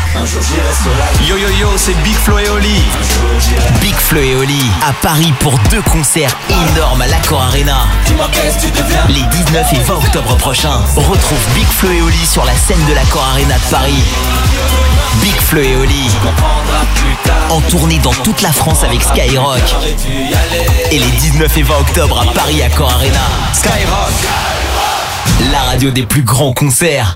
Yo yo yo, c'est Big Flo et Oli. Big Flo et Oli à Paris pour 2 concerts énormes à l'Accor Arena. Les 19 et 20 octobre prochains, retrouve Big Flo et Oli sur la scène de l'Accor Arena de Paris. Big Flo et Oli en tournée dans toute la France avec Skyrock. Et les 19 et 20 octobre à Paris Accor Arena. Skyrock, la radio des plus grands concerts.